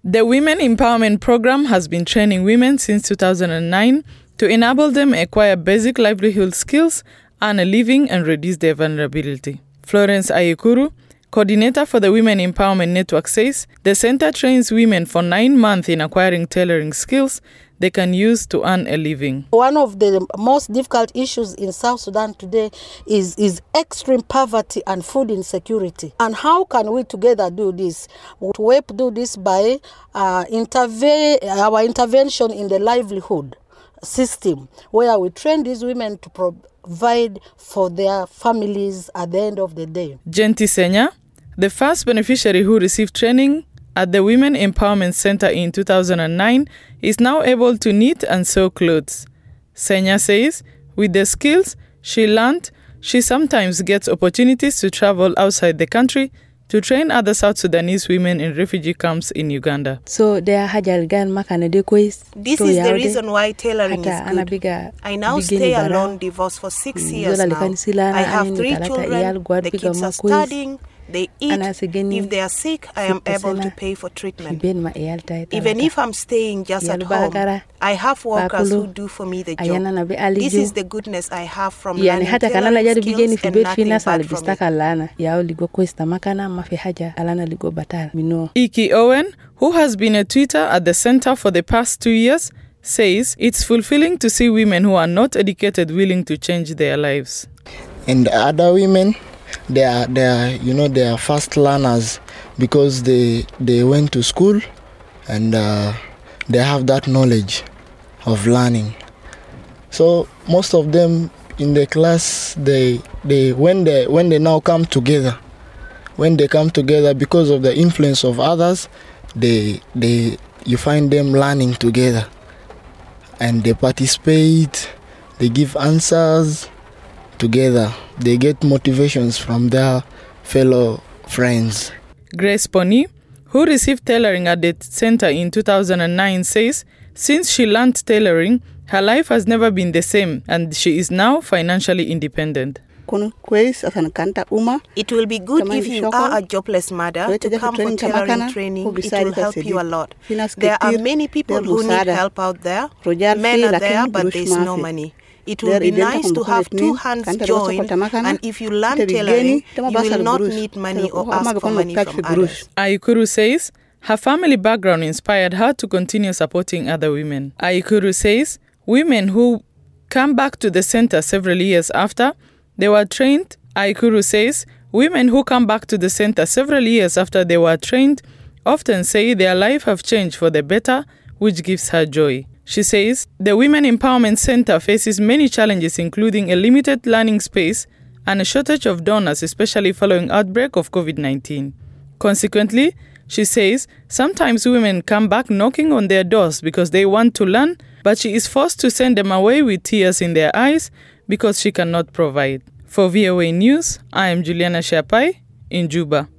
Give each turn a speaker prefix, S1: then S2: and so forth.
S1: The Women Empowerment Program has been training women since 2009 to enable them acquire basic livelihood skills, earn a living, and reduce their vulnerability. Florence Ayikuru, coordinator for the Women Empowerment Network, says the center trains women for 9 months in acquiring tailoring skills they can use to earn a living.
S2: One of the most difficult issues in South Sudan today is extreme poverty and food insecurity. And how can we together do this? We do this by our intervention in the livelihood system, where we train these women to provide for their families at the end of the day.
S1: Genti Senya, the first beneficiary who received training at the Women Empowerment Center in 2009, is now able to knit and sew clothes. Senya says, with the skills she learned, she sometimes gets opportunities to travel outside the country to train other South Sudanese women in refugee camps in Uganda.
S3: So this is
S4: the reason why tailoring is good. I now stay alone, divorced for 6 years now. I have 3 children, the kids are studying, they eat. If they are sick, I am able to pay for treatment. Even if I'm staying just at home, I have workers who do for me the job. This is the goodness I have from learning tailoring skills and nothing bad from it.
S1: Iki Owen, who has been a tutor at the center for the past 2 years, says it's fulfilling to see women who are not educated willing to change their lives.
S5: And other women, they are fast learners because they went to school and they have that knowledge of learning. So most of them in the class, when they now come together, because of the influence of others, you find them learning together, and they participate, they give answers together. They get motivations from their fellow friends.
S1: Grace Pony, who received tailoring at the center in 2009, says since she learned tailoring, her life has never been the same, and she is now financially independent.
S4: It will be good if you are a jobless mother to come for tailoring training. It will help you a lot. There are many people who need help out there. Men are there, but there's no money. It will be nice to have 2 hands joined, and if you learn tailoring, you will not need money or ask for money from others.
S1: Ayikuru says her family background inspired her to continue supporting other women. Ayikuru says women who come back to the center several years after they were trained, often say their life have changed for the better, which gives her joy. She says the Women Empowerment Center faces many challenges, including a limited learning space and a shortage of donors, especially following outbreak of COVID-19. Consequently, she says sometimes women come back knocking on their doors because they want to learn, but she is forced to send them away with tears in their eyes because she cannot provide. For VOA News, I am Juliana Shapai in Juba.